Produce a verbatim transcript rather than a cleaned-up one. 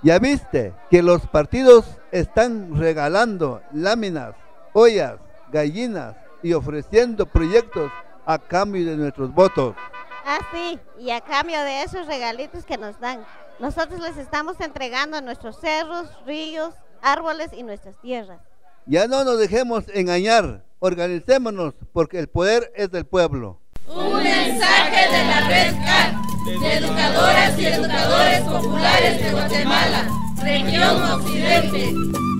Ya viste que los partidos están regalando láminas, ollas, gallinas y ofreciendo proyectos a cambio de nuestros votos. Ah, sí, y a cambio de esos regalitos que nos dan, nosotros les estamos entregando nuestros cerros, ríos, árboles y nuestras tierras. Ya no nos dejemos engañar, organicémonos porque el poder es del pueblo. Un mensaje de la Red C A R, de educadoras y educadores populares de Guatemala, región Occidente.